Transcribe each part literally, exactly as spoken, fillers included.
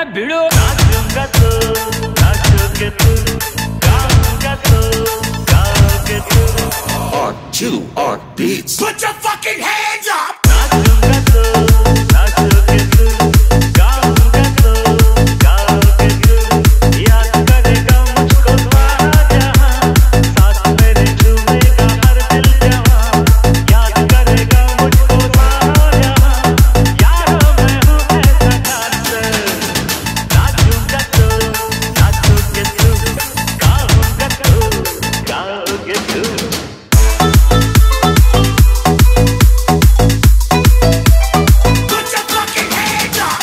भिड़ो। नाचूंगा तो नाचोगे तुम, गाऊंगा तो गाओगे तुम। R two R Beats. Put your fucking hands up! नाचूंगा तो नाचोगे तुम, गाऊंगा तो गाओगे तुम। याद करेगा मुझको सारा जहां, साथ मेरे झूमेगा हर दिल जवां। याद करेगा मुझको सारा जहां, यारो मैं हूँ ऐसा डांसर। नाचूंगा तो नाचोगे तुम, गाऊंगा तो गाओगे तुम। Put your fucking hands up!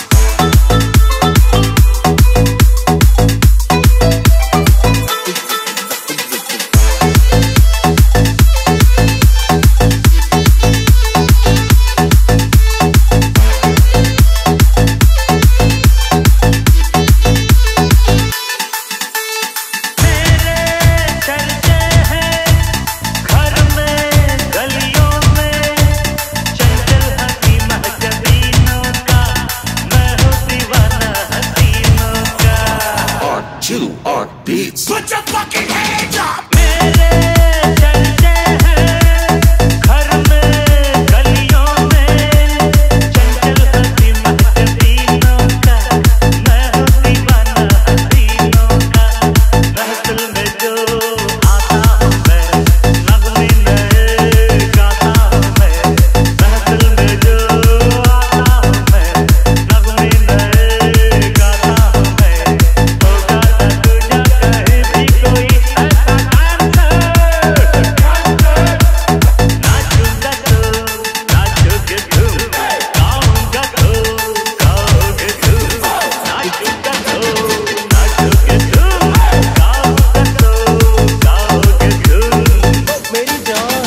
चलते हैं घर में गलियों में, चंचल हंसी महजबीनों का, मैं हूँ दीवाना हसीनों का। R two R Beats. Put your fucking hands up! मेरे चलते हैं घर में गलियों में, चंचल हंसी महजबीनों का, मैं हूँ दीवाना हसीनों का। महफिल में जो आता हूँ मैं, नगमे नए गाता हूँ मैं। महफिल में जो आता हूँ मैं, नगमे नए गाता हूँ मैं। होगा ना तुझा कहीं भी कोई ऐसा डांसर। नाचूंगा तो नाचोगे तुम, गाऊंगा तो गाओगे तुम। नाचूंगा तो नाचोगे तुम, गाऊंगा तो गाओगे तुम। मेरी जान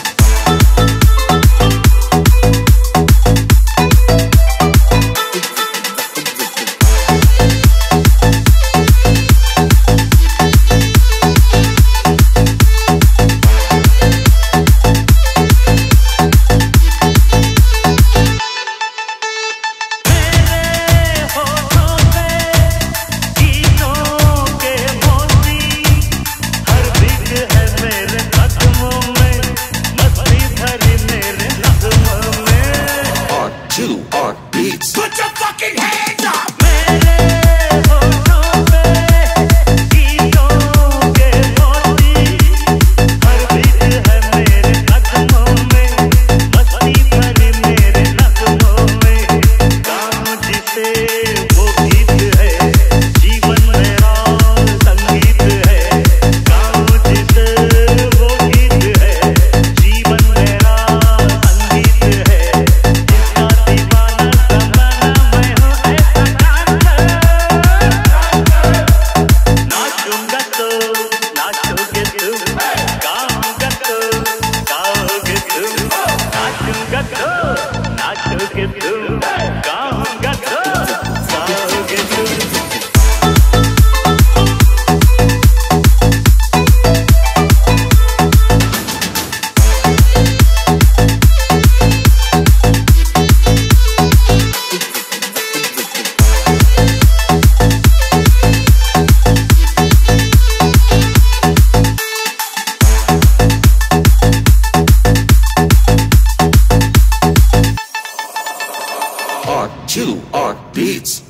मेरे होठों पे गीतों के मोती, हर बीट है मेरे कदमों में, मस्ती भरी मेरे नगमों में। R two R Beats. Put your fucking hands up! मेरे होठों पे गीतों के मोती, हर बीट है मेरे कदमों में, मस्ती भरी मेरे नगमों में। गाऊं जिसे वो गीत है, जीवन मेरा संगीत है। गाऊं जिसे वो गीत है, जीवन मेरा संगीत है। जिसका दीवाना जमाना मैं हूँ ऐसा डांसर। नाचूंगा तो नाचोगे तुम, गाऊंगा तो गाओगे तुम। नाचूंगा तो नाचोगे तुम, गाऊंगा तो गाओगे तुम। R two R Beats.